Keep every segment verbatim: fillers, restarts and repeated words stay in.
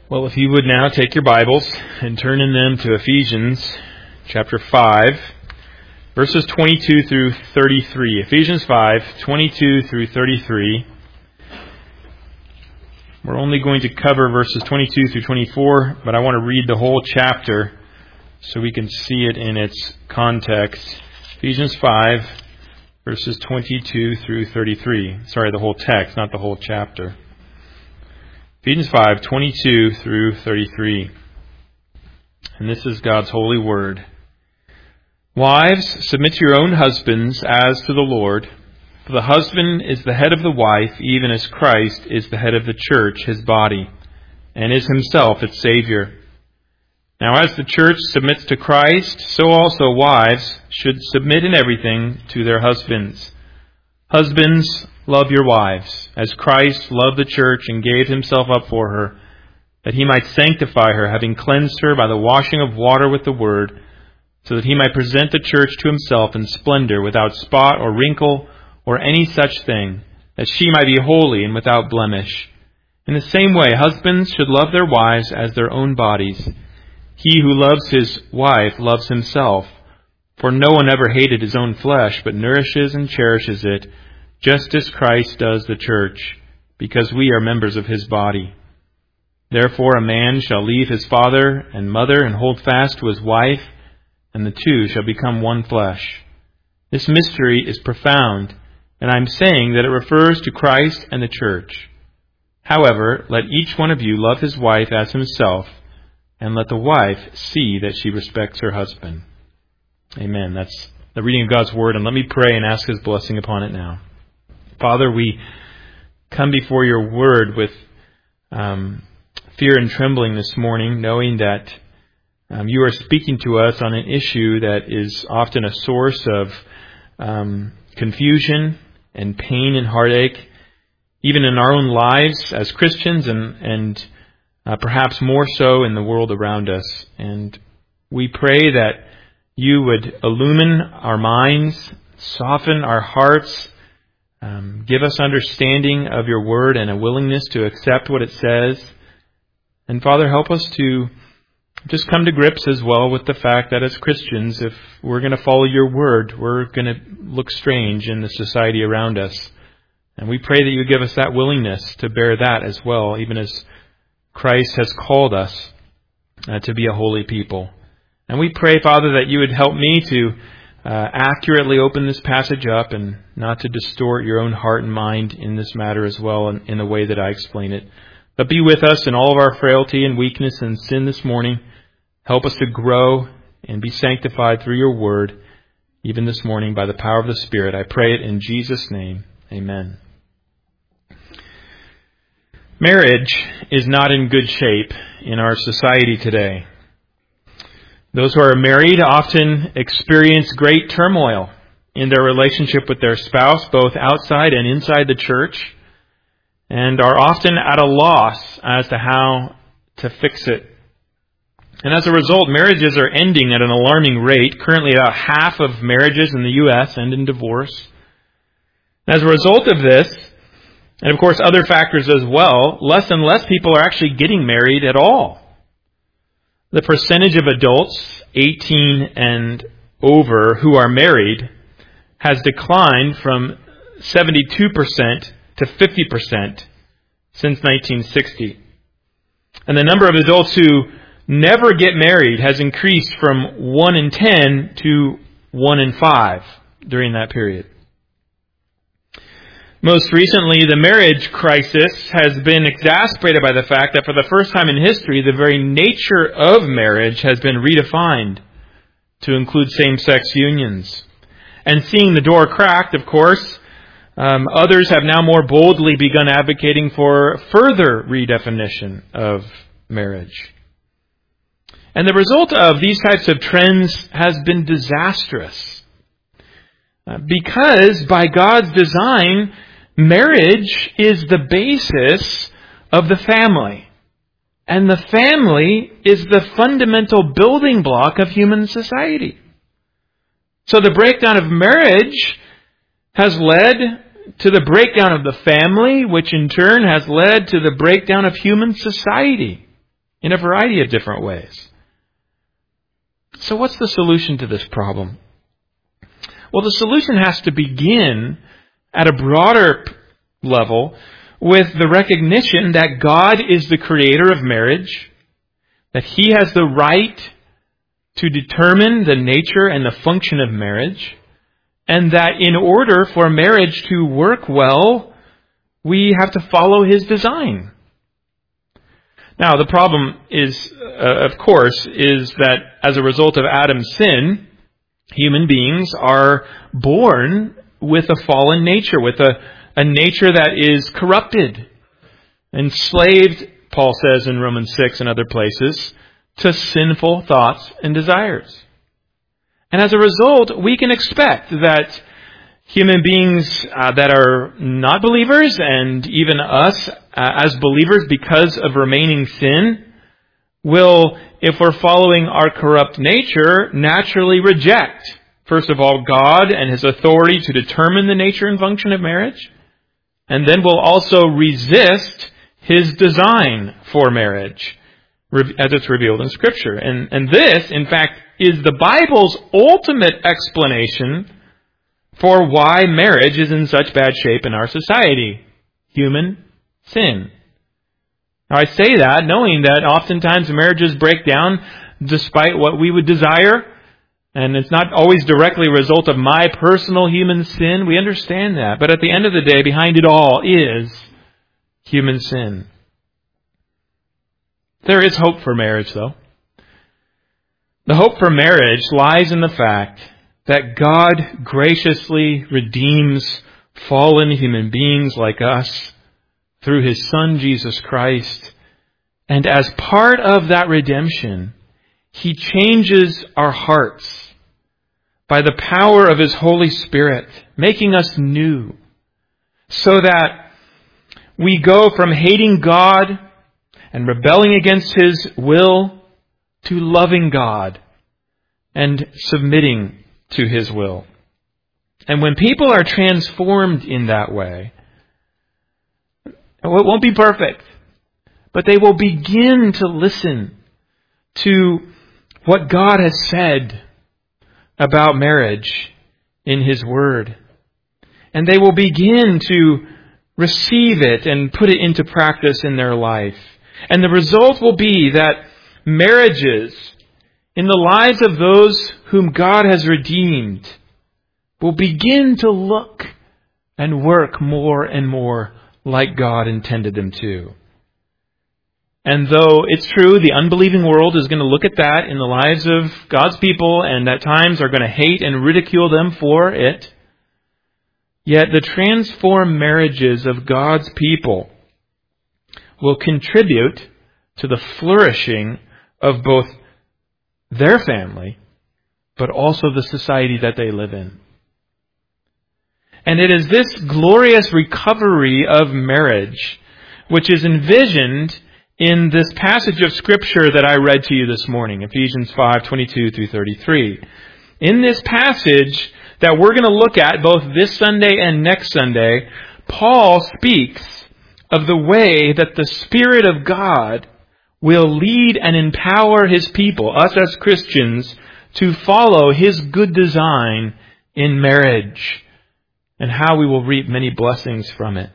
Well, if you would now take your Bibles and turn in them to Ephesians chapter five, verses twenty-two through thirty-three. Ephesians five, twenty-two through thirty-three. We're only going to cover verses twenty-two through twenty-four, but I want to read the whole chapter so we can see it in its context. Ephesians five, verses twenty-two through thirty-three. Sorry, the whole text, not the whole chapter. Ephesians five, twenty-two through thirty-three. And this is God's holy word. Wives, submit to your own husbands as to the Lord. For the husband is the head of the wife, even as Christ is the head of the church, his body, and is himself its Savior. Now as the church submits to Christ, so also wives should submit in everything to their husbands. Husbands, love your wives, as Christ loved the church and gave himself up for her, that he might sanctify her, having cleansed her by the washing of water with the word, so that he might present the church to himself in splendor, without spot or wrinkle or any such thing, that she might be holy and without blemish. In the same way, husbands should love their wives as their own bodies. He who loves his wife loves himself. For no one ever hated his own flesh, but nourishes and cherishes it, just as Christ does the church, because we are members of his body. Therefore a man shall leave his father and mother and hold fast to his wife, and the two shall become one flesh. This mystery is profound, and I am saying that it refers to Christ and the church. However, let each one of you love his wife as himself, and let the wife see that she respects her husband. Amen. That's the reading of God's word, and let me pray and ask his blessing upon it now. Father, we come before your word with um, fear and trembling this morning, knowing that um, you are speaking to us on an issue that is often a source of um, confusion and pain and heartache, even in our own lives as Christians, and, and uh, perhaps more so in the world around us. And we pray that you would illumine our minds, soften our hearts, um, give us understanding of your word and a willingness to accept what it says. And Father, help us to just come to grips as well with the fact that as Christians, if we're going to follow your word, we're going to look strange in the society around us. And we pray that you give us that willingness to bear that as well, even as Christ has called us uh, to be a holy people. And we pray, Father, that you would help me to uh, accurately open this passage up and not to distort your own heart and mind in this matter as well in, in the way that I explain it. But be with us in all of our frailty and weakness and sin this morning. Help us to grow and be sanctified through your word, even this morning by the power of the Spirit. I pray it in Jesus' name. Amen. Marriage is not in good shape in our society today. Those who are married often experience great turmoil in their relationship with their spouse, both outside and inside the church, and are often at a loss as to how to fix it. And as a result, marriages are ending at an alarming rate. Currently, about half of marriages in the U S end in divorce. And as a result of this, and of course other factors as well, less and less people are actually getting married at all. The percentage of adults eighteen and over who are married has declined from seventy-two percent to fifty percent since nineteen sixty. And the number of adults who never get married has increased from one in ten to one in five during that period. Most recently, the marriage crisis has been exacerbated by the fact that for the first time in history, the very nature of marriage has been redefined to include same-sex unions. And seeing the door cracked, of course, um, others have now more boldly begun advocating for further redefinition of marriage. And the result of these types of trends has been disastrous. Uh, because by God's design, marriage is the basis of the family. And the family is the fundamental building block of human society. So the breakdown of marriage has led to the breakdown of the family, which in turn has led to the breakdown of human society. in a variety of different ways. So what's the solution to this problem? Well, the solution has to begin at a broader level with the recognition that God is the creator of marriage, that He has the right to determine the nature and the function of marriage, and that in order for marriage to work well, we have to follow His design. Now, the problem is, uh, of course, is that as a result of Adam's sin, human beings are born with a fallen nature, with a, a nature that is corrupted, enslaved, Paul says in Romans six and other places, to sinful thoughts and desires. And as a result, we can expect that human beings uh, that are not believers, and even us uh, as believers because of remaining sin, will, if we're following our corrupt nature, naturally reject, first of all, God and His authority to determine the nature and function of marriage, and then we'll also resist His design for marriage, as it's revealed in Scripture. And, and this, in fact, is the Bible's ultimate explanation for why marriage is in such bad shape in our society. Human sin. Now, I say that knowing that oftentimes marriages break down despite what we would desire, and it's not always directly a result of my personal human sin. We understand that. But at the end of the day, behind it all is human sin. There is hope for marriage, though. The hope for marriage lies in the fact that God graciously redeems fallen human beings like us through His Son, Jesus Christ. And as part of that redemption, He changes our hearts by the power of His Holy Spirit, making us new, so that we go from hating God and rebelling against His will to loving God and submitting to His will. And when people are transformed in that way, it won't be perfect, but they will begin to listen to what God has said about marriage in His Word. And they will begin to receive it and put it into practice in their life. And the result will be that marriages in the lives of those whom God has redeemed will begin to look and work more and more like God intended them to. And though it's true, the unbelieving world is going to look at that in the lives of God's people and at times are going to hate and ridicule them for it, yet the transformed marriages of God's people will contribute to the flourishing of both their family, but also the society that they live in. And it is this glorious recovery of marriage which is envisioned in this passage of Scripture that I read to you this morning, Ephesians five, twenty-two through thirty-three. In this passage that we're going to look at both this Sunday and next Sunday, Paul speaks of the way that the Spirit of God will lead and empower His people, us as Christians, to follow His good design in marriage, and how we will reap many blessings from it.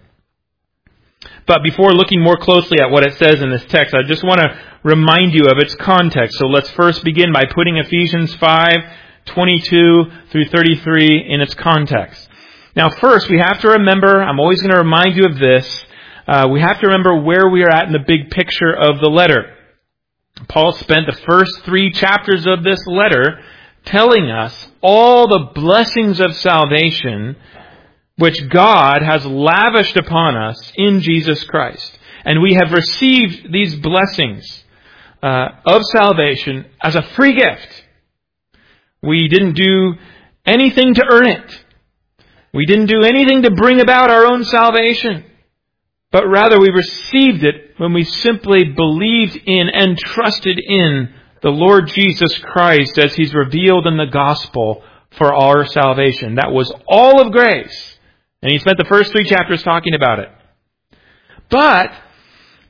But before looking more closely at what it says in this text, I just want to remind you of its context. So let's first begin by putting Ephesians five, twenty-two through thirty-three in its context. Now first, we have to remember, I'm always going to remind you of this, uh, we have to remember where we are at in the big picture of the letter. Paul spent the first three chapters of this letter telling us all the blessings of salvation which God has lavished upon us in Jesus Christ. And we have received these blessings uh, of salvation as a free gift. We didn't do anything to earn it. We didn't do anything to bring about our own salvation. But rather we received it when we simply believed in and trusted in the Lord Jesus Christ as He's revealed in the gospel for our salvation. That was all of grace. And he spent the first three chapters talking about it. But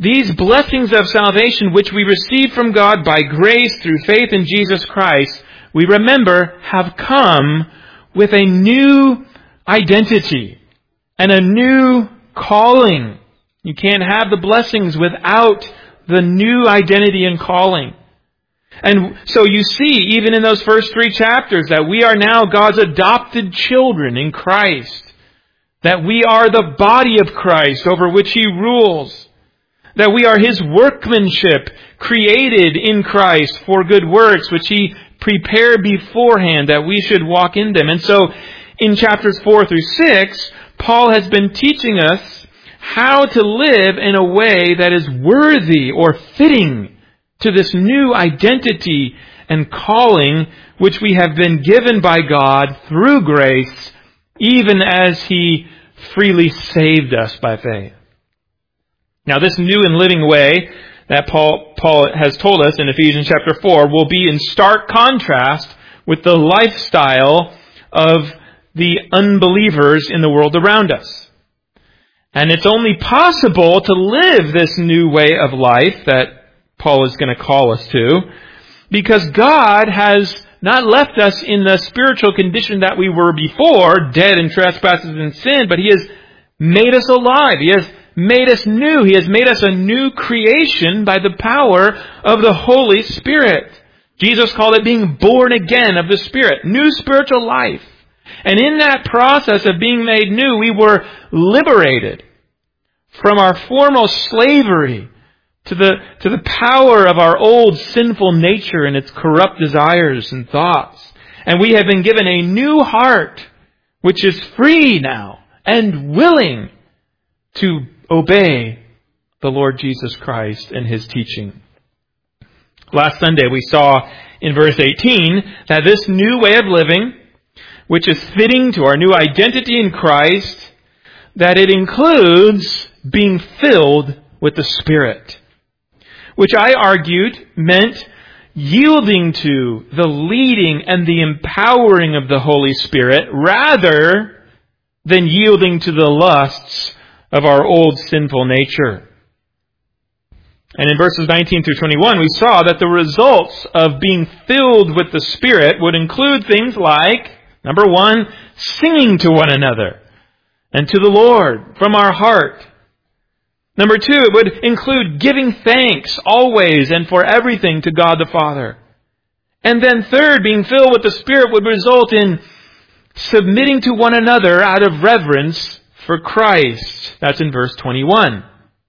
these blessings of salvation which we receive from God by grace through faith in Jesus Christ, we remember have come with a new identity and a new calling. You can't have the blessings without the new identity and calling. And so you see, even in those first three chapters, that we are now God's adopted children in Christ. That we are the body of Christ over which He rules. That we are His workmanship, created in Christ for good works, which He prepared beforehand that we should walk in them. And so, in chapters four through six, Paul has been teaching us how to live in a way that is worthy or fitting to this new identity and calling which we have been given by God through grace, even as He freely saved us by faith. Now, this new and living way that Paul, Paul has told us in Ephesians chapter four will be in stark contrast with the lifestyle of the unbelievers in the world around us. And it's only possible to live this new way of life that Paul is going to call us to, because God has not left us in the spiritual condition that we were before, dead in trespasses and sin, but He has made us alive. He has made us new. He has made us a new creation by the power of the Holy Spirit. Jesus called it being born again of the Spirit, new spiritual life. And in that process of being made new, we were liberated from our former slavery to the, to the power of our old sinful nature and its corrupt desires and thoughts. And we have been given a new heart, which is free now and willing to obey the Lord Jesus Christ and His teaching. Last Sunday we saw in verse eighteen that this new way of living, which is fitting to our new identity in Christ, that it includes being filled with the Spirit, which I argued meant yielding to the leading and the empowering of the Holy Spirit rather than yielding to the lusts of our old sinful nature. And in verses nineteen through twenty-one, we saw that the results of being filled with the Spirit would include things like, number one, singing to one another and to the Lord from our heart. Number two, it would include giving thanks always and for everything to God the Father. And then third, being filled with the Spirit would result in submitting to one another out of reverence for Christ. That's in verse twenty-one.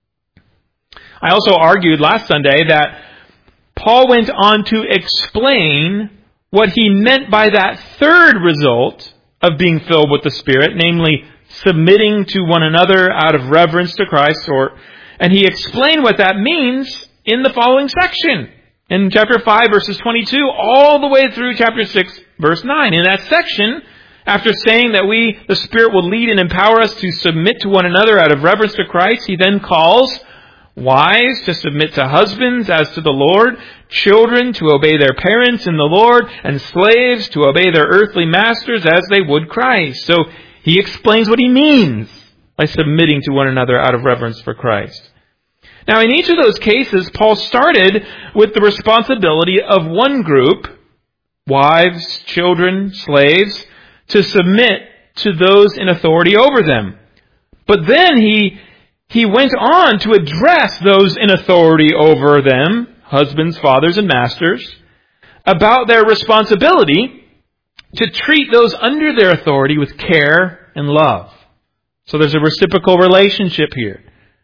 I also argued last Sunday that Paul went on to explain what he meant by that third result of being filled with the Spirit, namely submitting to one another out of reverence to Christ, or and he explained what that means in the following section. In chapter five, verses twenty-two, all the way through chapter six, verse nine. In that section, after saying that we, the Spirit, will lead and empower us to submit to one another out of reverence to Christ, he then calls wives to submit to husbands as to the Lord, children to obey their parents in the Lord, and slaves to obey their earthly masters as they would Christ. So he explains what he means by submitting to one another out of reverence for Christ. Now, in each of those cases, Paul started with the responsibility of one group, wives, children, slaves, to submit to those in authority over them. But then he he went on to address those in authority over them, husbands, fathers, and masters, about their responsibility to treat those under their authority with care and love. So there's a reciprocal relationship here.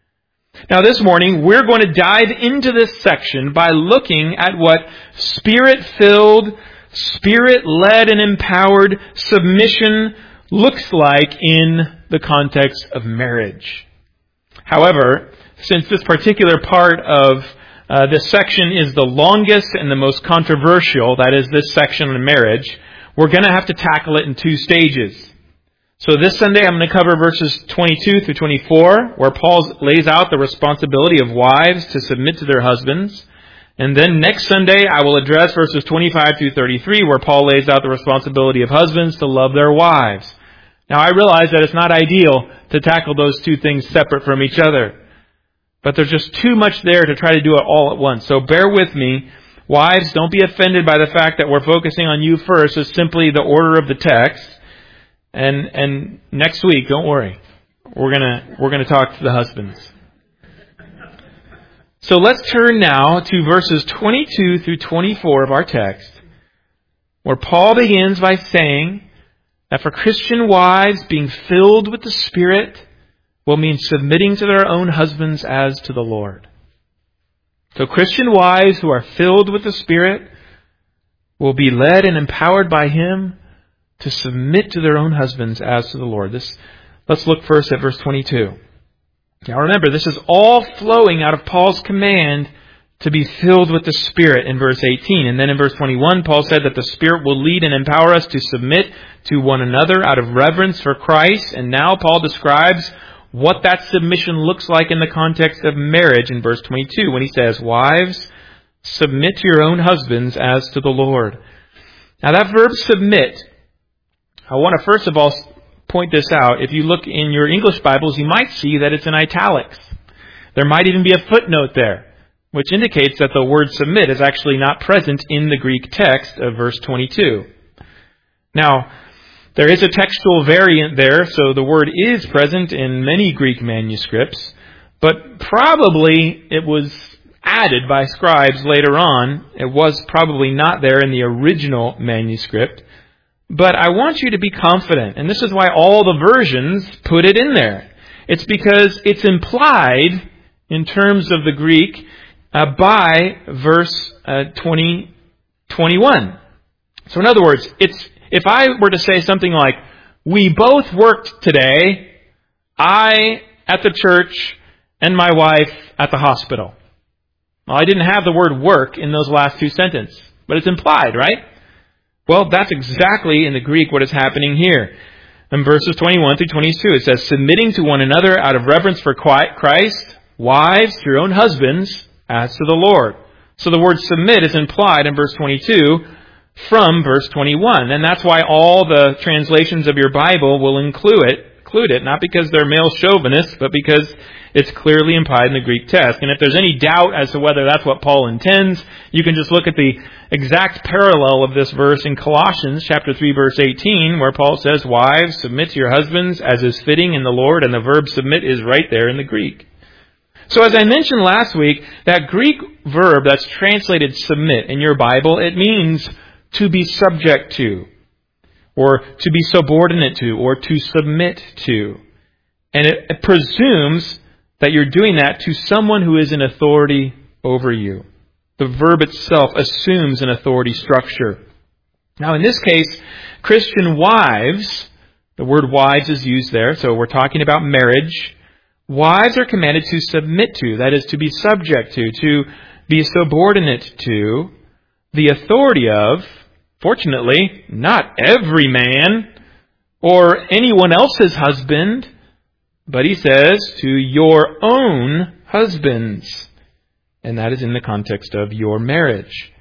Now this morning, we're going to dive into this section by looking at what Spirit-filled, Spirit-led and empowered submission looks like in the context of marriage. However, since this particular part of uh, this section is the longest and the most controversial, that is this section on marriage, we're going to have to tackle it in two stages. So this Sunday I'm going to cover verses twenty-two through twenty-four, where Paul lays out the responsibility of wives to submit to their husbands. And then next Sunday I will address verses twenty-five through thirty-three, where Paul lays out the responsibility of husbands to love their wives. Now I realize that it's not ideal to tackle those two things separate from each other. But there's just too much there to try to do it all at once. So bear with me. Wives, don't be offended by the fact that we're focusing on you first as simply the order of the text. And and next week, don't worry. We're gonna we're gonna talk to the husbands. So let's turn now to verses twenty-two through twenty-four of our text, where Paul begins by saying that for Christian wives, being filled with the Spirit will mean submitting to their own husbands as to the Lord. So Christian wives who are filled with the Spirit will be led and empowered by Him to submit to their own husbands as to the Lord. This, let's look first at verse twenty-two. Now remember, this is all flowing out of Paul's command to be filled with the Spirit in verse eighteen. And then in verse twenty-one, Paul said that the Spirit will lead and empower us to submit to one another out of reverence for Christ. And now Paul describes what that submission looks like in the context of marriage in verse twenty-two when he says, "Wives, submit to your own husbands as to the Lord." Now that verb submit, I want to first of all point this out. If you look in your English Bibles, you might see that it's in italics. There might even be a footnote there, which indicates that the word submit is actually not present in the Greek text of verse twenty-two. Now, there is a textual variant there, so the word is present in many Greek manuscripts, but probably it was added by scribes later on. It was probably not there in the original manuscript. But I want you to be confident, and this is why all the versions put it in there. It's because it's implied in terms of the Greek uh, by verse uh, twenty, twenty-one. So in other words, it's if I were to say something like, "We both worked today, I at the church and my wife at the hospital." Well, I didn't have the word work in those last two sentences, but it's implied, right? Well, that's exactly in the Greek what is happening here. In verses twenty-one through twenty-two, it says, "Submitting to one another out of reverence for Christ, wives to your own husbands as to the Lord." So the word submit is implied in verse twenty-two from verse twenty-one. And that's why all the translations of your Bible will include it, include it, not because they're male chauvinists, but because it's clearly implied in the Greek text. And if there's any doubt as to whether that's what Paul intends, you can just look at the exact parallel of this verse in Colossians chapter three, verse eighteen, where Paul says, "Wives, submit to your husbands as is fitting in the Lord," and the verb submit is right there in the Greek. So as I mentioned last week, that Greek verb that's translated submit in your Bible, it means to be subject to, or to be subordinate to, or to submit to. And it, it presumes that you're doing that to someone who is in authority over you. The verb itself assumes an authority structure. Now in this case, Christian wives, the word wives is used there, so we're talking about marriage. Wives are commanded to submit to, that is, to be subject to, to be subordinate to, the authority of, fortunately, not every man or anyone else's husband, but he says, to your own husbands. And that is in the context of your marriage.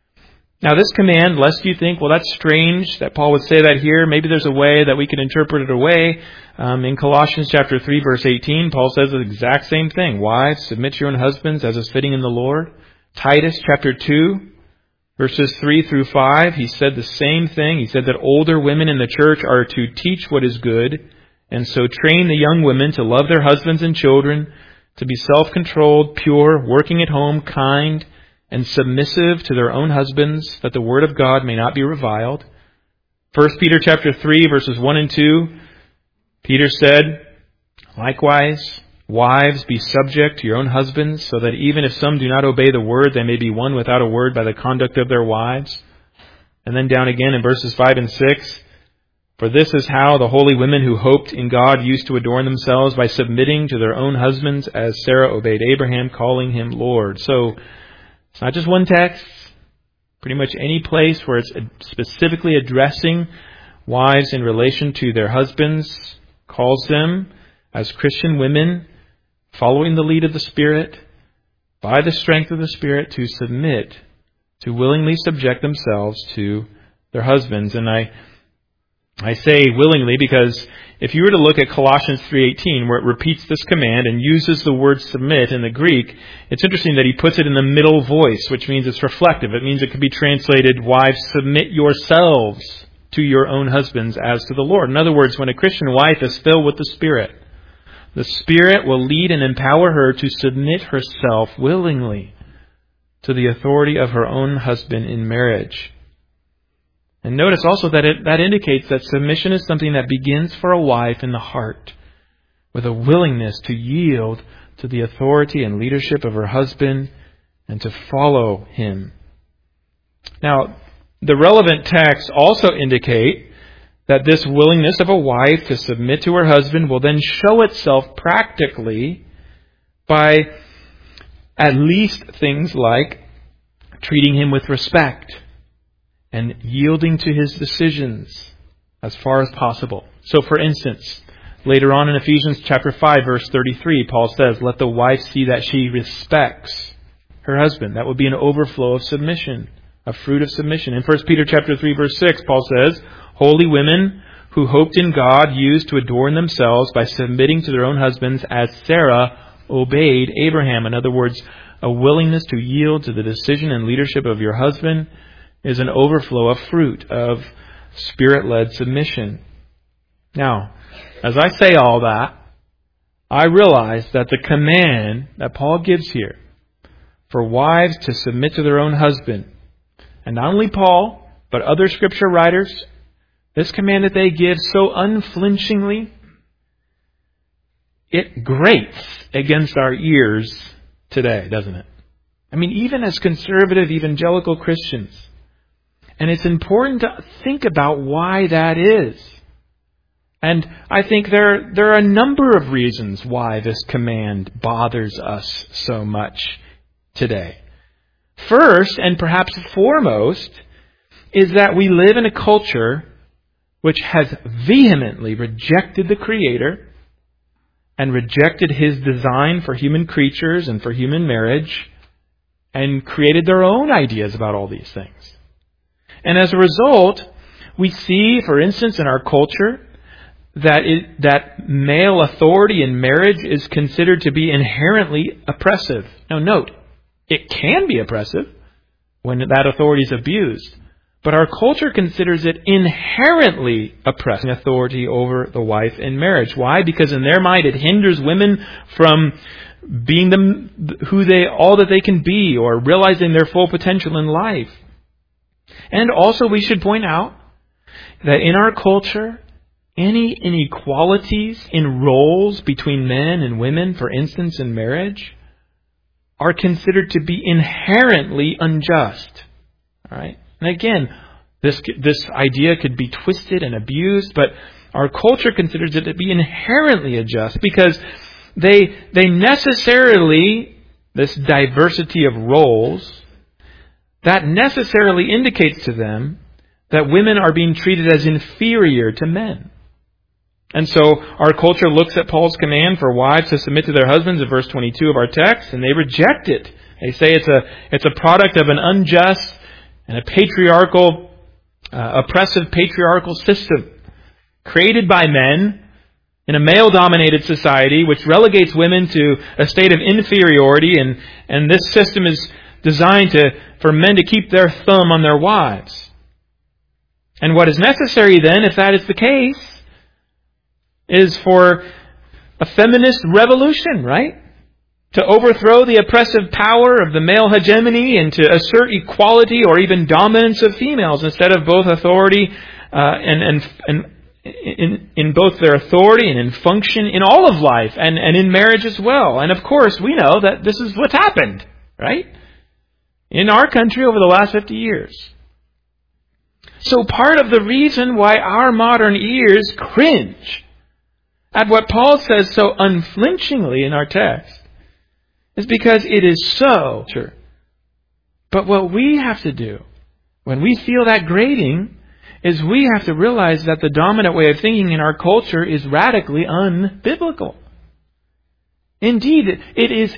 Now this command, lest you think, well, that's strange that Paul would say that here. Maybe there's a way that we can interpret it away. Um, in Colossians chapter three, verse eighteen, Paul says the exact same thing. Wives, submit to your own husbands as is fitting in the Lord. Titus chapter two, verses three through five, he said the same thing. He said that older women in the church are to teach what is good, and so train the young women to love their husbands and children, to be self-controlled, pure, working at home, kind, and submissive to their own husbands, that the word of God may not be reviled. First Peter chapter three, verses one and two, Peter said, "Likewise, wives, be subject to your own husbands, so that even if some do not obey the word, they may be won without a word by the conduct of their wives." And then down again in verses five and six, "For this is how the holy women who hoped in God used to adorn themselves, by submitting to their own husbands, as Sarah obeyed Abraham, calling him Lord." So it's not just one text. Pretty much any place where it's specifically addressing wives in relation to their husbands calls them, as Christian women, following the lead of the Spirit, by the strength of the Spirit, to submit, to willingly subject themselves to their husbands. And I I say willingly because if you were to look at Colossians three eighteen, where it repeats this command and uses the word submit in the Greek, it's interesting that he puts it in the middle voice, which means it's reflective. It means it could be translated, wives, submit yourselves to your own husbands as to the Lord. In other words, when a Christian wife is filled with the Spirit, the Spirit will lead and empower her to submit herself willingly to the authority of her own husband in marriage. And notice also that it, that indicates that submission is something that begins for a wife in the heart, with a willingness to yield to the authority and leadership of her husband and to follow him. Now, the relevant texts also indicate that this willingness of a wife to submit to her husband will then show itself practically by at least things like treating him with respect and yielding to his decisions as far as possible. So, for instance, later on in Ephesians chapter five, verse thirty-three, Paul says, "Let the wife see that she respects her husband." That would be an overflow of submission, a fruit of submission. In First Peter chapter three, verse six, Paul says, "Holy women who hoped in God used to adorn themselves by submitting to their own husbands as Sarah obeyed Abraham." In other words, a willingness to yield to the decision and leadership of your husband is an overflow of fruit of Spirit-led submission. Now, as I say all that, I realize that the command that Paul gives here for wives to submit to their own husband, and not only Paul, but other Scripture writers, this command that they give so unflinchingly, it grates against our ears today, doesn't it? I mean, even as conservative evangelical Christians. And it's important to think about why that is. And I think there, there are a number of reasons why this command bothers us so much today. First, and perhaps foremost, is that we live in a culture which has vehemently rejected the Creator and rejected His design for human creatures and for human marriage and created their own ideas about all these things. And as a result, we see, for instance, in our culture, that it, that male authority in marriage is considered to be inherently oppressive. Now note, it can be oppressive when that authority is abused. But our culture considers it inherently oppressing authority over the wife in marriage. Why? Because in their mind it hinders women from being them who they all that they can be or realizing their full potential in life. And also we should point out that in our culture, any inequalities in roles between men and women, for instance in marriage, are considered to be inherently unjust. All right? And again, this this idea could be twisted and abused, but our culture considers it to be inherently unjust because they they necessarily, this diversity of roles, that necessarily indicates to them that women are being treated as inferior to men. And so our culture looks at Paul's command for wives to submit to their husbands in verse twenty-two of our text, and they reject it. They say it's a it's a product of an unjust and a patriarchal, uh, oppressive patriarchal system created by men in a male-dominated society which relegates women to a state of inferiority, and, and this system is designed to for men to keep their thumb on their wives. And what is necessary then, if that is the case, is for a feminist revolution, right? To overthrow the oppressive power of the male hegemony and to assert equality or even dominance of females instead of both authority uh, and, and, and in, in both their authority and in function in all of life and, and in marriage as well. And of course, we know that this is what's happened, right? In our country over the last fifty years. So part of the reason why our modern ears cringe at what Paul says so unflinchingly in our text is because it is so true. But what we have to do when we feel that grating is we have to realize that the dominant way of thinking in our culture is radically unbiblical. Indeed, it is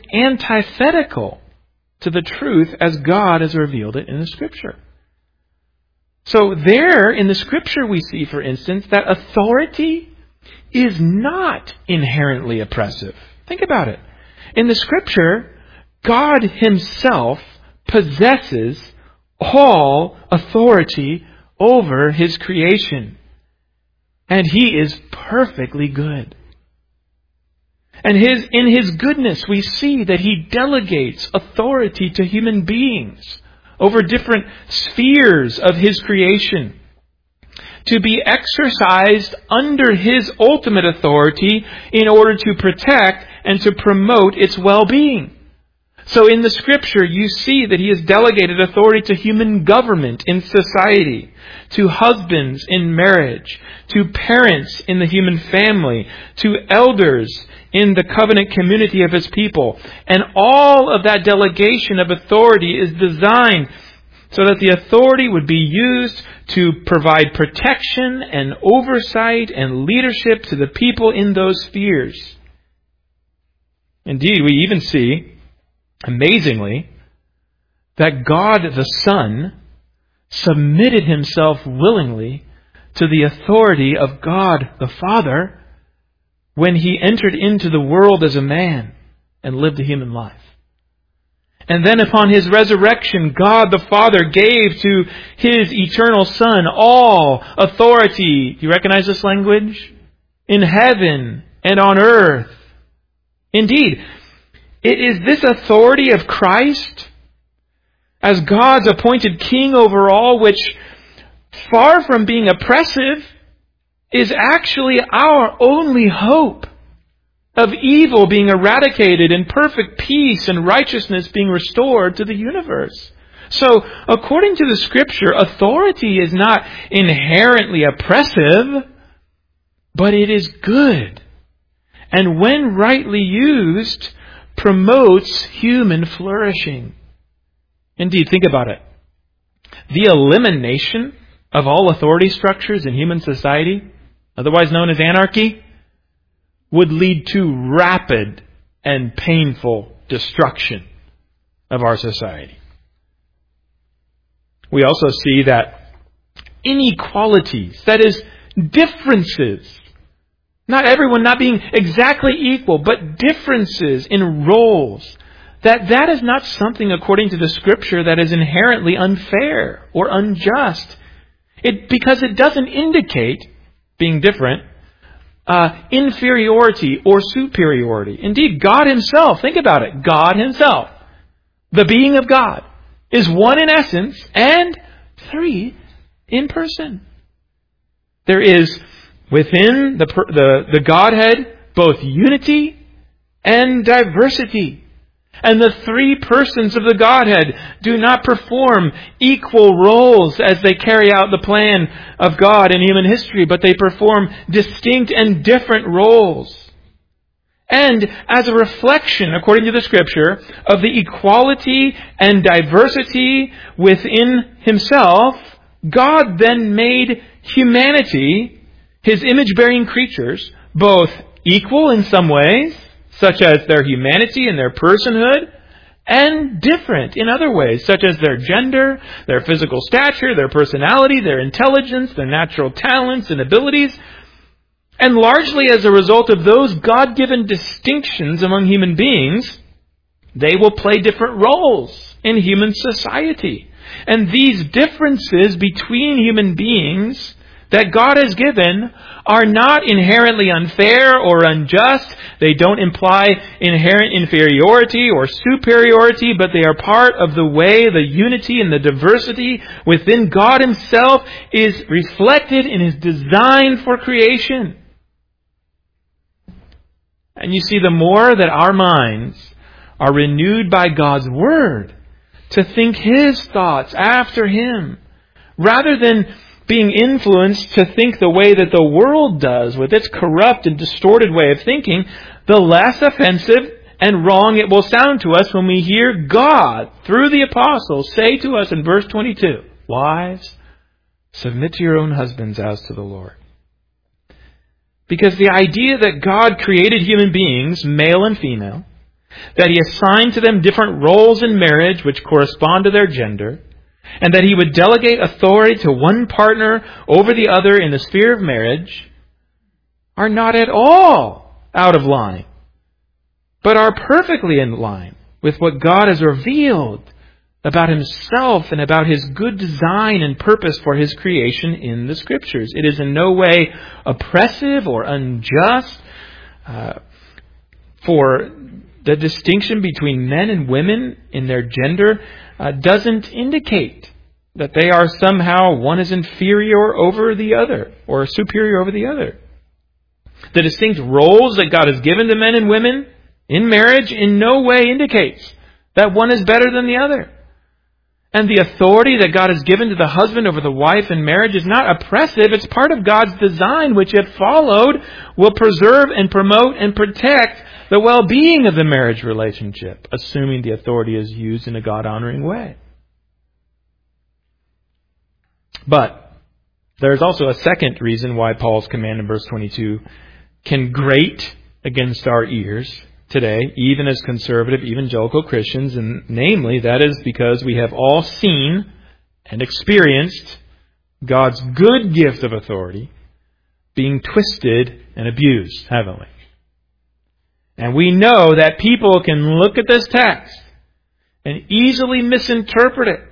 antithetical to the truth as God has revealed it in the Scripture. So there in the Scripture we see, for instance, that authority is not inherently oppressive. Think about it. In the Scripture, God Himself possesses all authority over His creation. And He is perfectly good. And his, in His goodness, we see that He delegates authority to human beings over different spheres of His creation, to be exercised under His ultimate authority in order to protect and to promote its well-being. So in the Scripture, you see that He has delegated authority to human government in society, to husbands in marriage, to parents in the human family, to elders in the covenant community of His people. And all of that delegation of authority is designed so that the authority would be used to provide protection and oversight and leadership to the people in those spheres. Indeed, we even see, amazingly, that God the Son submitted Himself willingly to the authority of God the Father when He entered into the world as a man and lived a human life. And then upon His resurrection, God the Father gave to His eternal Son all authority. Do you recognize this language? In heaven and on earth. Indeed, it is this authority of Christ as God's appointed King over all, which, far from being oppressive, is actually our only hope of evil being eradicated and perfect peace and righteousness being restored to the universe. So, according to the Scripture, authority is not inherently oppressive, but it is good. And when rightly used, promotes human flourishing. Indeed, think about it. The elimination of all authority structures in human society, otherwise known as anarchy, would lead to rapid and painful destruction of our society. We also see that inequalities, that is, differences, not everyone not being exactly equal, but differences in roles, that that is not something, according to the Scripture, that is inherently unfair or unjust. It, because it doesn't indicate, being different, uh, inferiority or superiority. Indeed, God Himself, think about it, God Himself, the being of God, is one in essence and three in person. There is within the, the, the Godhead both unity and diversity. And the three persons of the Godhead do not perform equal roles as they carry out the plan of God in human history, but they perform distinct and different roles. And as a reflection, according to the Scripture, of the equality and diversity within Himself, God then made humanity, His image-bearing creatures, both equal in some ways, such as their humanity and their personhood, and different in other ways, such as their gender, their physical stature, their personality, their intelligence, their natural talents and abilities. And largely as a result of those God-given distinctions among human beings, they will play different roles in human society. And these differences between human beings that God has given are not inherently unfair or unjust. They don't imply inherent inferiority or superiority, but they are part of the way the unity and the diversity within God Himself is reflected in His design for creation. And you see, the more that our minds are renewed by God's Word to think His thoughts after Him, rather than being influenced to think the way that the world does with its corrupt and distorted way of thinking, the less offensive and wrong it will sound to us when we hear God, through the apostles, say to us in verse twenty-two, "Wives, submit to your own husbands as to the Lord." Because the idea that God created human beings, male and female, that He assigned to them different roles in marriage which correspond to their gender, and that He would delegate authority to one partner over the other in the sphere of marriage, are not at all out of line, but are perfectly in line with what God has revealed about Himself and about His good design and purpose for His creation in the Scriptures. It is in no way oppressive or unjust. Uh, for the distinction between men and women in their gender uh, doesn't indicate that they are somehow, one is inferior over the other or superior over the other. The distinct roles that God has given to men and women in marriage in no way indicates that one is better than the other. And the authority that God has given to the husband over the wife in marriage is not oppressive. It's part of God's design, which, if followed, will preserve and promote and protect the well-being of the marriage relationship, assuming the authority is used in a God-honoring way. But there's also a second reason why Paul's command in verse twenty-two can grate against our ears today, even as conservative evangelical Christians, and namely, that is because we have all seen and experienced God's good gift of authority being twisted and abused, haven't we? And we know that people can look at this text and easily misinterpret it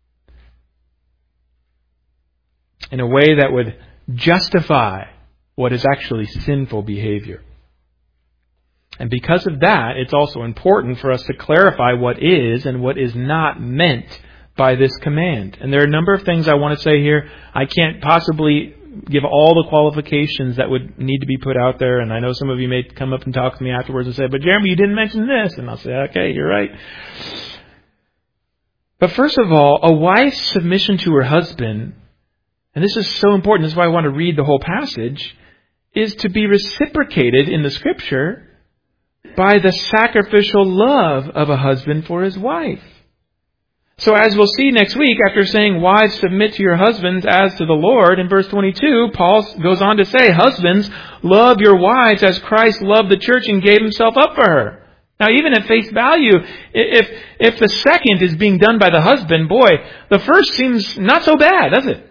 in a way that would justify what is actually sinful behavior. And because of that, it's also important for us to clarify what is and what is not meant by this command. And there are a number of things I want to say here. I can't possibly give all the qualifications that would need to be put out there. And I know some of you may come up and talk to me afterwards and say, but Jeremy, you didn't mention this. And I'll say, okay, you're right. But first of all, a wife's submission to her husband, and this is so important, this is why I want to read the whole passage, is to be reciprocated in the Scripture by the sacrificial love of a husband for his wife. So as we'll see next week, after saying, wives, submit to your husbands as to the Lord, in verse twenty-two, Paul goes on to say, husbands, love your wives as Christ loved the church and gave Himself up for her. Now, even at face value, if if the second is being done by the husband, boy, the first seems not so bad, does it?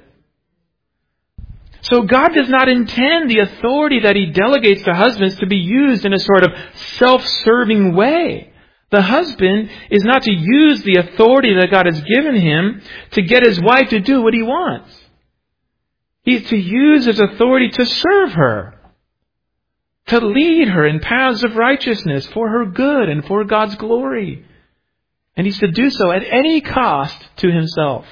So God does not intend the authority that He delegates to husbands to be used in a sort of self-serving way. The husband is not to use the authority that God has given him to get his wife to do what he wants. He's to use his authority to serve her, to lead her in paths of righteousness for her good and for God's glory. And he's to do so at any cost to himself.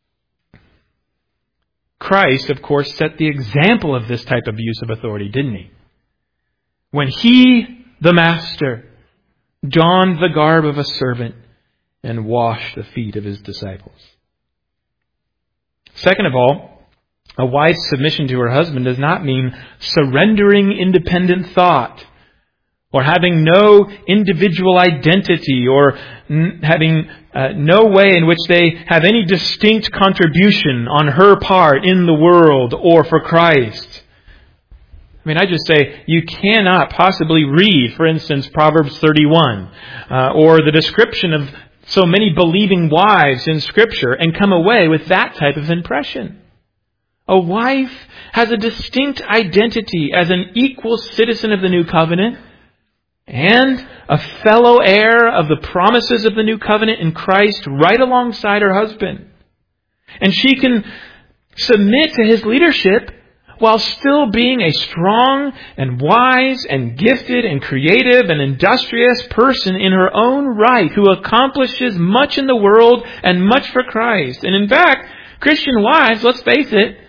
Christ, of course, set the example of this type of use of authority, didn't He? When He, the Master, donned the garb of a servant and washed the feet of His disciples. Second of all, a wife's submission to her husband does not mean surrendering independent thought, or having no individual identity, or n- having uh, no way in which they have any distinct contribution on her part in the world or for Christ. I mean, I just say, you cannot possibly read, for instance, Proverbs thirty-one, uh, or the description of so many believing wives in Scripture and come away with that type of impression. A wife has a distinct identity as an equal citizen of the New Covenant and a fellow heir of the promises of the New Covenant in Christ right alongside her husband. And she can submit to his leadership while still being a strong and wise and gifted and creative and industrious person in her own right, who accomplishes much in the world and much for Christ. And in fact, Christian wives, let's face it,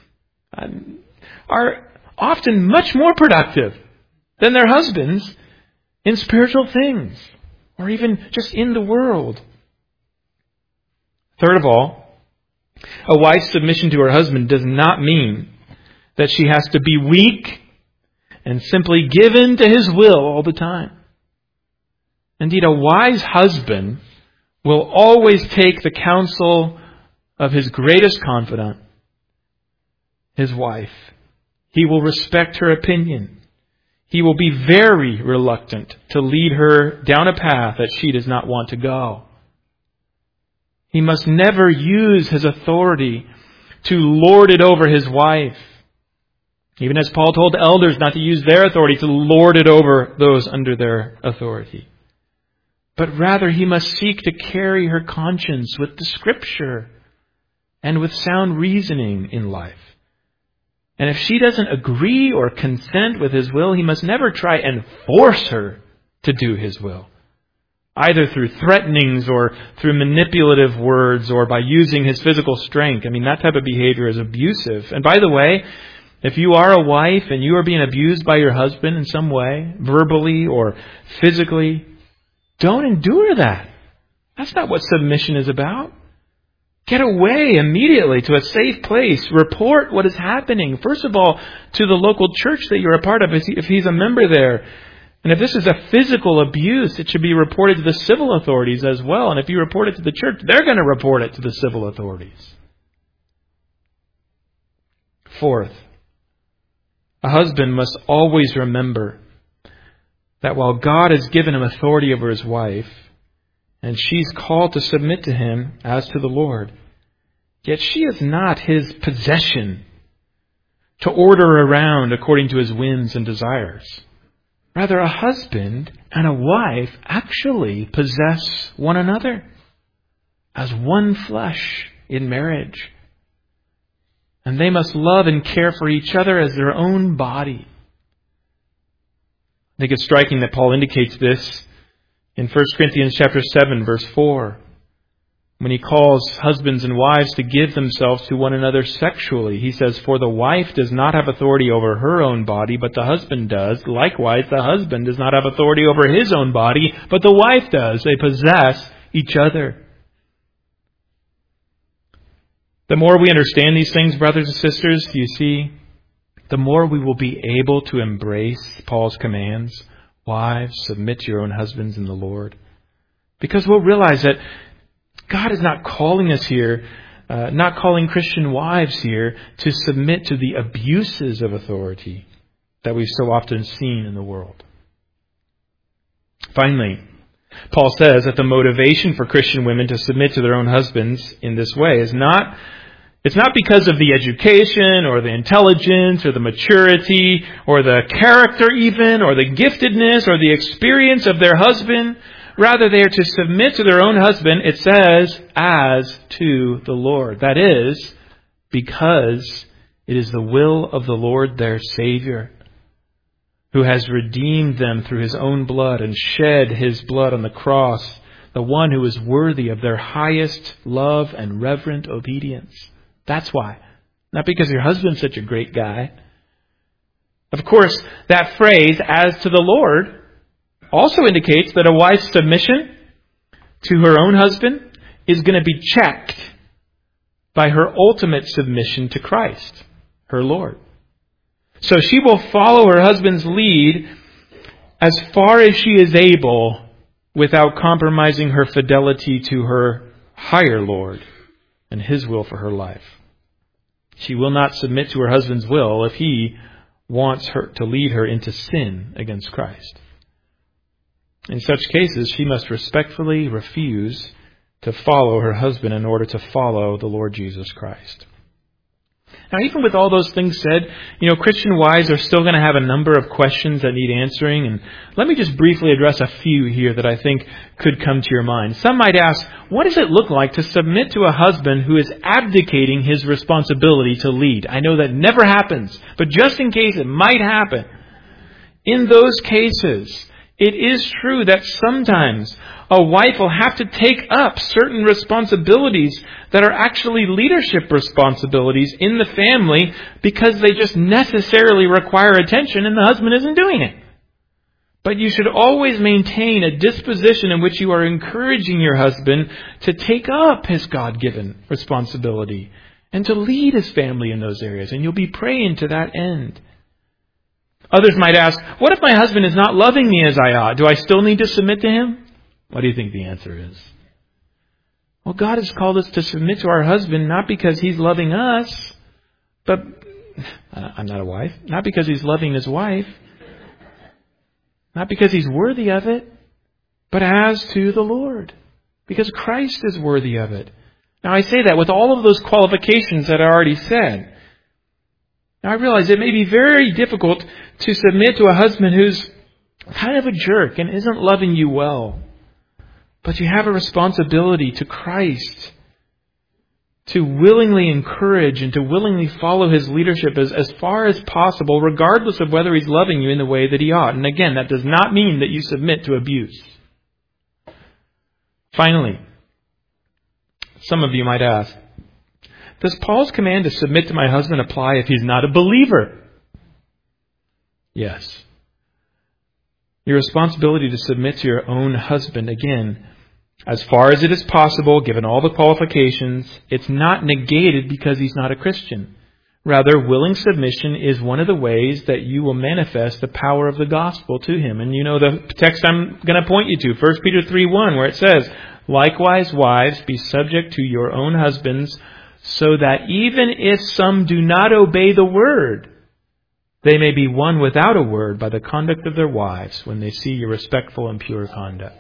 are often much more productive than their husbands in spiritual things, or even just in the world. Third of all, a wife's submission to her husband does not mean that she has to be weak and simply given to his will all the time. Indeed, a wise husband will always take the counsel of his greatest confidant, his wife. He will respect her opinion. He will be very reluctant to lead her down a path that she does not want to go. He must never use his authority to lord it over his wife. Even as Paul told elders not to use their authority to lord it over those under their authority. But rather he must seek to carry her conscience with the Scripture and with sound reasoning in life. And if she doesn't agree or consent with his will, he must never try and force her to do his will, either through threatenings or through manipulative words or by using his physical strength. I mean, that type of behavior is abusive. And by the way, if you are a wife and you are being abused by your husband in some way, verbally or physically, don't endure that. That's not what submission is about. Get away immediately to a safe place. Report what is happening. First of all, to the local church that you're a part of, if he's a member there. And if this is a physical abuse, it should be reported to the civil authorities as well. And if you report it to the church, they're going to report it to the civil authorities. Fourth, a husband must always remember that while God has given him authority over his wife, and she's called to submit to him as to the Lord, yet she is not his possession to order around according to his whims and desires. Rather, a husband and a wife actually possess one another as one flesh in marriage. And they must love and care for each other as their own body. I think it's striking that Paul indicates this in First Corinthians chapter seven, verse four, when he calls husbands and wives to give themselves to one another sexually. He says, "For the wife does not have authority over her own body, but the husband does. Likewise, the husband does not have authority over his own body, but the wife does. They possess each other." The more we understand these things, brothers and sisters, you see, the more we will be able to embrace Paul's commands. Wives, submit to your own husbands in the Lord. Because we'll realize that God is not calling us here, uh, not calling Christian wives here to submit to the abuses of authority that we've so often seen in the world. Finally, Paul says that the motivation for Christian women to submit to their own husbands in this way is not It's not because of the education or the intelligence or the maturity or the character even or the giftedness or the experience of their husband. Rather, they are to submit to their own husband, it says, as to the Lord. That is, because it is the will of the Lord their Savior, who has redeemed them through his own blood and shed his blood on the cross, the one who is worthy of their highest love and reverent obedience. That's why. Not because your husband's such a great guy. Of course, that phrase, as to the Lord, also indicates that a wife's submission to her own husband is going to be checked by her ultimate submission to Christ, her Lord. So she will follow her husband's lead as far as she is able without compromising her fidelity to her higher Lord and his will for her life. She will not submit to her husband's will if he wants her to lead her into sin against Christ. In such cases, she must respectfully refuse to follow her husband in order to follow the Lord Jesus Christ. Now, even with all those things said, you know, Christian wives are still going to have a number of questions that need answering. And let me just briefly address a few here that I think could come to your mind. Some might ask, what does it look like to submit to a husband who is abdicating his responsibility to lead? I know that never happens, but just in case it might happen. In those cases, it is true that sometimes a wife will have to take up certain responsibilities that are actually leadership responsibilities in the family because they just necessarily require attention and the husband isn't doing it. But you should always maintain a disposition in which you are encouraging your husband to take up his God-given responsibility and to lead his family in those areas. And you'll be praying to that end. Others might ask, what if my husband is not loving me as I ought? Do I still need to submit to him? What do you think the answer is? Well, God has called us to submit to our husband not because he's loving us, but I'm not a wife, not because he's loving his wife, not because he's worthy of it, but as to the Lord, because Christ is worthy of it. Now I say that with all of those qualifications that I already said. Now I realize it may be very difficult to submit to a husband who's kind of a jerk and isn't loving you well. But you have a responsibility to Christ to willingly encourage and to willingly follow His leadership as, as far as possible, regardless of whether He's loving you in the way that He ought. And again, that does not mean that you submit to abuse. Finally, some of you might ask, does Paul's command to submit to my husband apply if he's not a believer? Yes. Your responsibility to submit to your own husband, again, as far as it is possible, given all the qualifications, it's not negated because he's not a Christian. Rather, willing submission is one of the ways that you will manifest the power of the gospel to him. And you know the text I'm going to point you to, First Peter three one, where it says, "Likewise, wives, be subject to your own husbands, so that even if some do not obey the word, they may be won without a word by the conduct of their wives when they see your respectful and pure conduct."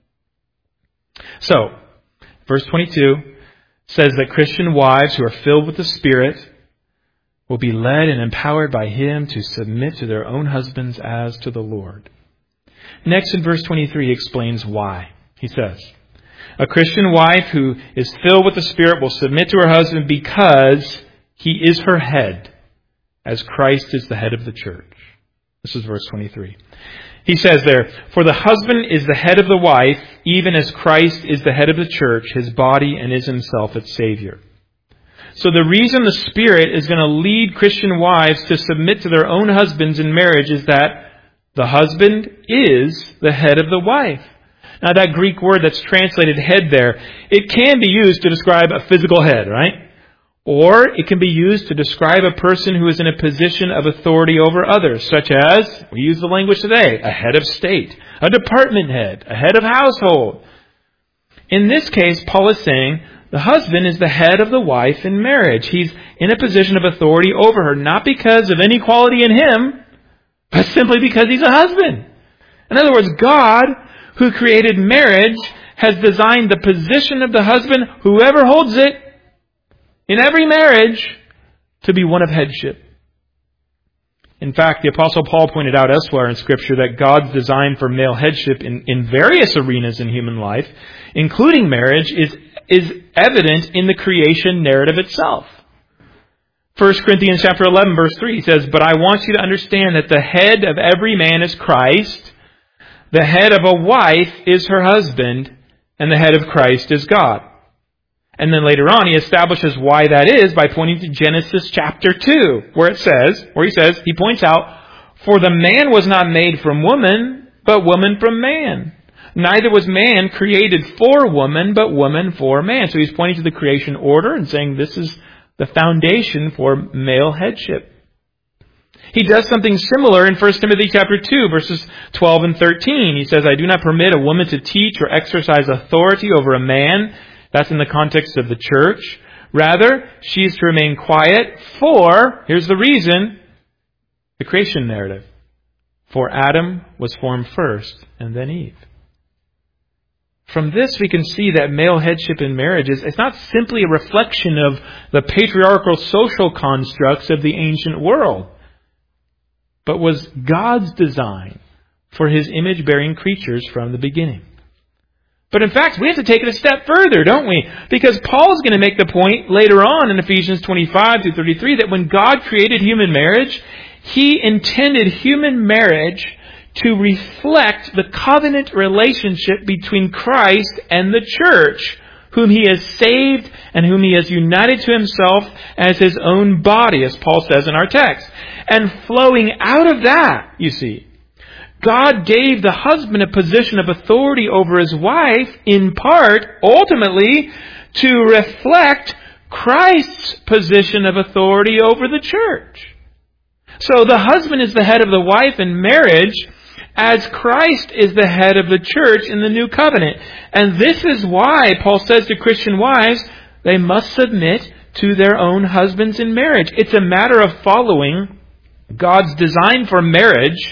So, verse twenty-two says that Christian wives who are filled with the Spirit will be led and empowered by Him to submit to their own husbands as to the Lord. Next, in verse twenty-three, he explains why. He says, "A Christian wife who is filled with the Spirit will submit to her husband because he is her head, as Christ is the head of the church." This is verse twenty-three. He says there, "For the husband is the head of the wife, even as Christ is the head of the church, His body, and is Himself its Savior." So the reason the Spirit is going to lead Christian wives to submit to their own husbands in marriage is that the husband is the head of the wife. Now that Greek word that's translated head there, it can be used to describe a physical head, right? Or it can be used to describe a person who is in a position of authority over others, such as, we use the language today, a head of state, a department head, a head of household. In this case, Paul is saying the husband is the head of the wife in marriage. He's in a position of authority over her, not because of any quality in him, but simply because he's a husband. In other words, God, who created marriage, has designed the position of the husband, whoever holds it, in every marriage, to be one of headship. In fact, the Apostle Paul pointed out elsewhere in Scripture that God's design for male headship in, in various arenas in human life, including marriage, is, is evident in the creation narrative itself. First Corinthians chapter eleven, verse three says, "But I want you to understand that the head of every man is Christ, the head of a wife is her husband, and the head of Christ is God." And then later on, he establishes why that is by pointing to Genesis chapter two, where it says, where he says, he points out, "For the man was not made from woman, but woman from man. Neither was man created for woman, but woman for man." So he's pointing to the creation order and saying this is the foundation for male headship. He does something similar in First Timothy chapter two, verses twelve and thirteen. He says, "I do not permit a woman to teach or exercise authority over a man." That's in the context of the church. "Rather, she is to remain quiet for," here's the reason, the creation narrative. "For Adam was formed first, and then Eve." From this, we can see that male headship in marriage is it's not simply a reflection of the patriarchal social constructs of the ancient world, but was God's design for His image-bearing creatures from the beginning. But in fact, we have to take it a step further, don't we? Because Paul's going to make the point later on in Ephesians twenty-five through thirty-three that when God created human marriage, He intended human marriage to reflect the covenant relationship between Christ and the church, whom He has saved and whom He has united to Himself as His own body, as Paul says in our text. And flowing out of that, you see, God gave the husband a position of authority over his wife, in part, ultimately, to reflect Christ's position of authority over the church. So the husband is the head of the wife in marriage, as Christ is the head of the church in the new covenant. And this is why Paul says to Christian wives, they must submit to their own husbands in marriage. It's a matter of following God's design for marriage,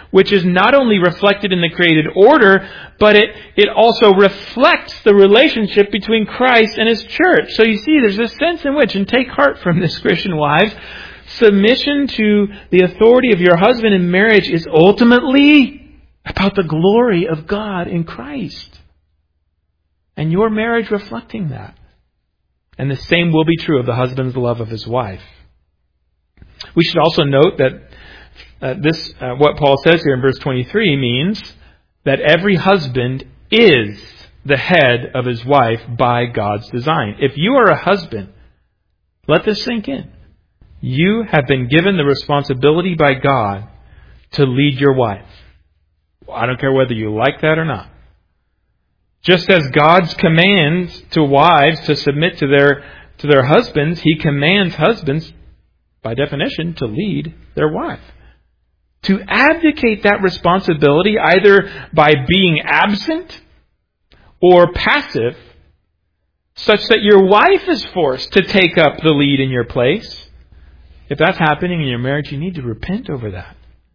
which is not only reflected in the created order, but it, it also reflects the relationship between Christ and His church. So you see, there's a sense in which, and take heart from this, Christian wives, submission to the authority of your husband in marriage is ultimately about the glory of God in Christ. And your marriage reflecting that. And the same will be true of the husband's love of his wife. We should also note that uh, this, uh, what Paul says here in verse twenty-three means that every husband is the head of his wife by God's design. If you are a husband, let this sink in. You have been given the responsibility by God to lead your wife. I don't care whether you like that or not. Just as God's commands to wives to submit to their to their husbands, He commands husbands, by definition, to lead their wife. To abdicate that responsibility either by being absent or passive, such that your wife is forced to take up the lead in your place. If that's happening in your marriage, you need to repent over that.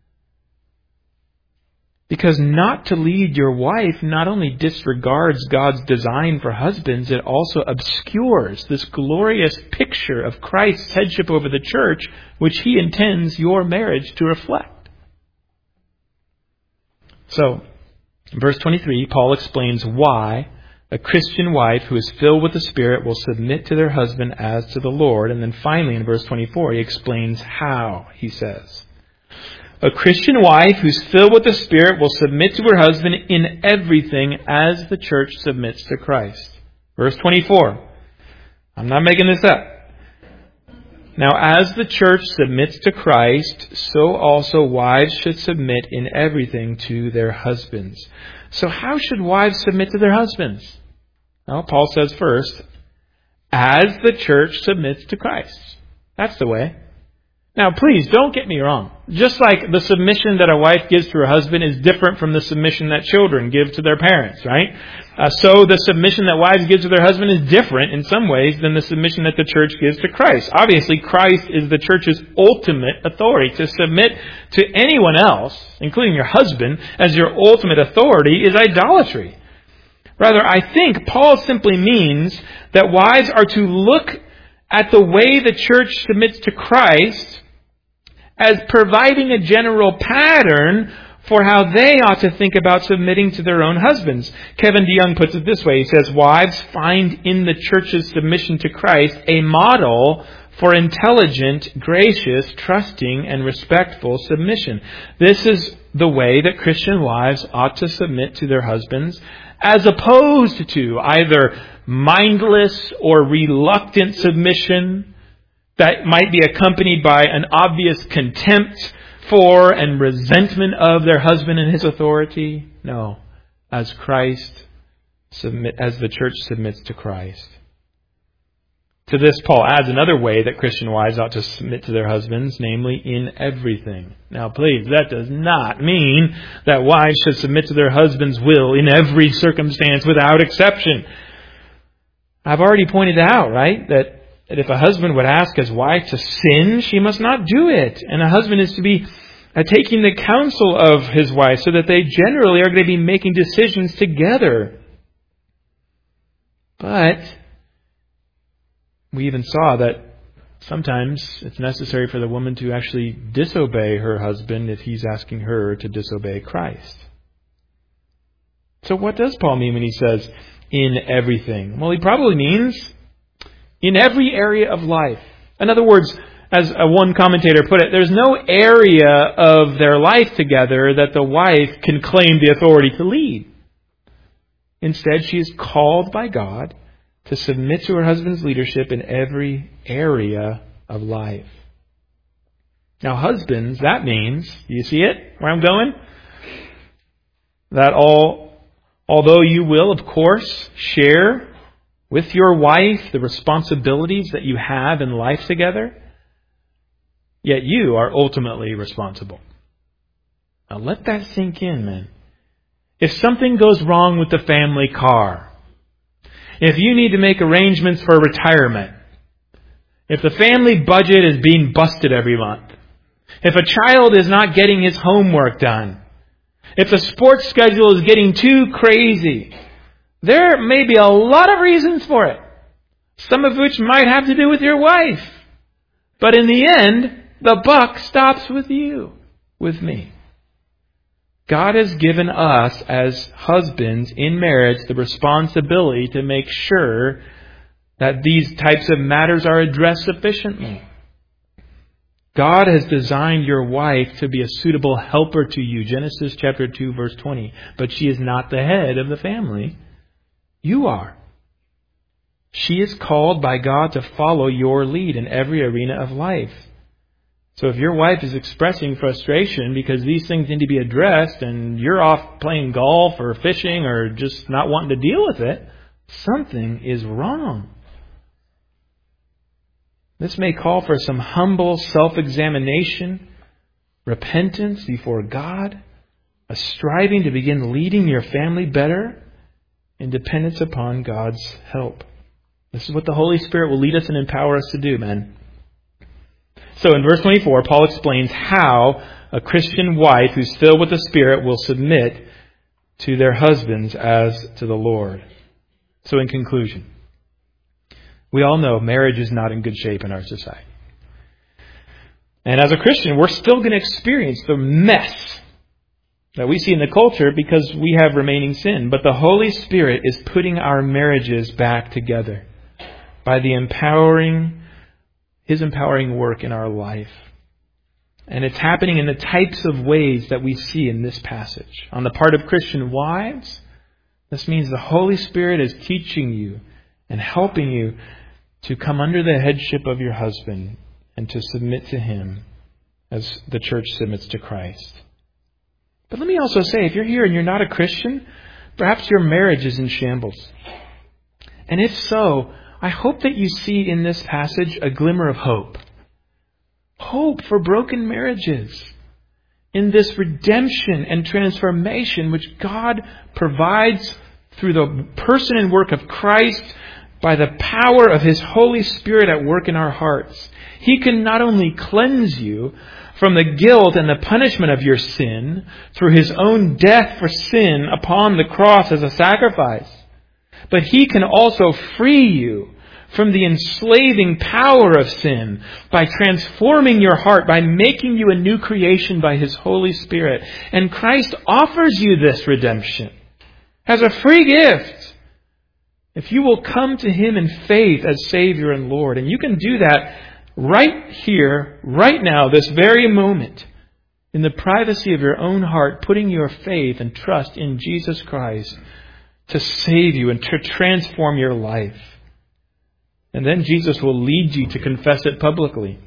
Because not to lead your wife not only disregards God's design for husbands, it also obscures this glorious picture of Christ's headship over the church, which He intends your marriage to reflect. So, in verse twenty-three, Paul explains why a Christian wife who is filled with the Spirit will submit to their husband as to the Lord. And then finally, in verse twenty-four, he explains how, he says. A Christian wife who's filled with the Spirit will submit to her husband in everything as the church submits to Christ. Verse twenty-four. I'm not making this up. Now, as the church submits to Christ, so also wives should submit in everything to their husbands. So how should wives submit to their husbands? Well, Paul says first, as the church submits to Christ. That's the way. Now, please, don't get me wrong. Just like the submission that a wife gives to her husband is different from the submission that children give to their parents, right? Uh, so the submission that wives give to their husband is different in some ways than the submission that the church gives to Christ. Obviously, Christ is the church's ultimate authority. To submit to anyone else, including your husband, as your ultimate authority is idolatry. Rather, I think Paul simply means that wives are to look at the way the church submits to Christ as providing a general pattern for how they ought to think about submitting to their own husbands. Kevin DeYoung puts it this way. He says, wives find in the church's submission to Christ a model for intelligent, gracious, trusting, and respectful submission. This is the way that Christian wives ought to submit to their husbands, as opposed to either mindless or reluctant submission that might be accompanied by an obvious contempt for and resentment of their husband and his authority. No, as Christ submit, as the church submits to Christ. To this, Paul adds another way that Christian wives ought to submit to their husbands, namely in everything. Now, please, that does not mean that wives should submit to their husband's will in every circumstance without exception. I've already pointed out, right, that that if a husband would ask his wife to sin, she must not do it. And a husband is to be uh, taking the counsel of his wife so that they generally are going to be making decisions together. But we even saw that sometimes it's necessary for the woman to actually disobey her husband if he's asking her to disobey Christ. So what does Paul mean when he says, in everything? Well, he probably means in every area of life. In other words, as a one commentator put it, there's no area of their life together that the wife can claim the authority to lead. Instead, she is called by God to submit to her husband's leadership in every area of life. Now, husbands, that means, do you see it, where I'm going? That all, although you will, of course, share with your wife the responsibilities that you have in life together, yet you are ultimately responsible. Now let that sink in, man. If something goes wrong with the family car, if you need to make arrangements for retirement, if the family budget is being busted every month, if a child is not getting his homework done, if the sports schedule is getting too crazy, there may be a lot of reasons for it. Some of which might have to do with your wife. But in the end, the buck stops with you, with me. God has given us as husbands in marriage the responsibility to make sure that these types of matters are addressed sufficiently. God has designed your wife to be a suitable helper to you. Genesis chapter two, verse twenty. But she is not the head of the family. You are. She is called by God to follow your lead in every arena of life. So if your wife is expressing frustration because these things need to be addressed and you're off playing golf or fishing or just not wanting to deal with it, something is wrong. This may call for some humble self-examination, repentance before God, a striving to begin leading your family better, and dependence upon God's help. This is what the Holy Spirit will lead us and empower us to do, men. So in verse twenty-four, Paul explains how a Christian wife who's filled with the Spirit will submit to their husbands as to the Lord. So in conclusion, we all know marriage is not in good shape in our society. And as a Christian, we're still going to experience the mess that we see in the culture because we have remaining sin. But the Holy Spirit is putting our marriages back together by the empowering, His empowering work in our life. And it's happening in the types of ways that we see in this passage. On the part of Christian wives, this means the Holy Spirit is teaching you and helping you to come under the headship of your husband and to submit to him as the church submits to Christ. But let me also say, if you're here and you're not a Christian, perhaps your marriage is in shambles. And if so, I hope that you see in this passage a glimmer of hope. Hope for broken marriages. In this redemption and transformation which God provides through the person and work of Christ by the power of His Holy Spirit at work in our hearts. He can not only cleanse you from the guilt and the punishment of your sin through His own death for sin upon the cross as a sacrifice, but He can also free you from the enslaving power of sin by transforming your heart, by making you a new creation by His Holy Spirit. And Christ offers you this redemption as a free gift if you will come to Him in faith as Savior and Lord. And you can do that right here, right now, this very moment, in the privacy of your own heart, putting your faith and trust in Jesus Christ to save you and to transform your life. And then Jesus will lead you to confess it publicly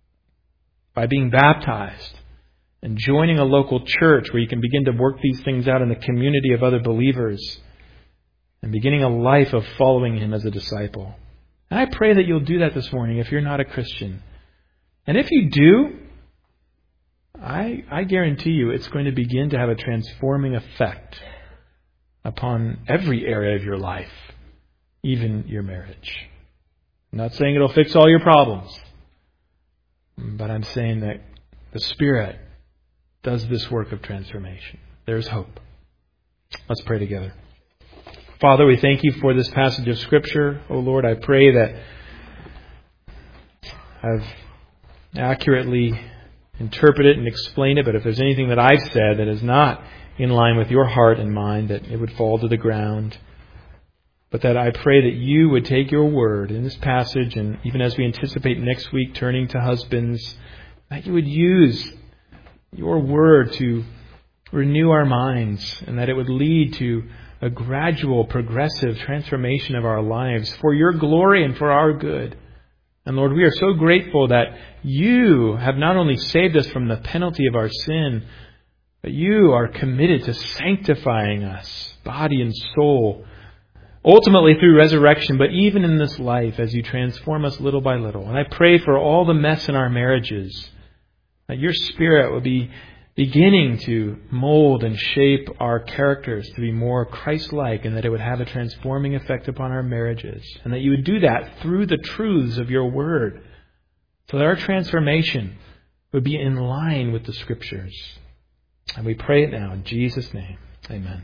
by being baptized and joining a local church where you can begin to work these things out in the community of other believers and beginning a life of following Him as a disciple. And I pray that you'll do that this morning if you're not a Christian. And if you do, I, I guarantee you it's going to begin to have a transforming effect upon every area of your life, even your marriage. I'm not saying it'll fix all your problems, but I'm saying that the Spirit does this work of transformation. There's hope. Let's pray together. Father, we thank You for this passage of Scripture. Oh Lord, I pray that I've accurately interpreted and explained it, but if there's anything that I've said that is not in line with Your heart and mind, that it would fall to the ground. But that I pray that You would take Your word in this passage, and even as we anticipate next week turning to husbands, that You would use Your word to renew our minds, and that it would lead to a gradual, progressive transformation of our lives for Your glory and for our good. And Lord, we are so grateful that You have not only saved us from the penalty of our sin, but You are committed to sanctifying us, body and soul, ultimately through resurrection, but even in this life as You transform us little by little. And I pray for all the mess in our marriages, that Your Spirit will be beginning to mold and shape our characters to be more Christ-like, and that it would have a transforming effect upon our marriages. And that You would do that through the truths of Your word, so that our transformation would be in line with the Scriptures. And we pray it now in Jesus' name. Amen.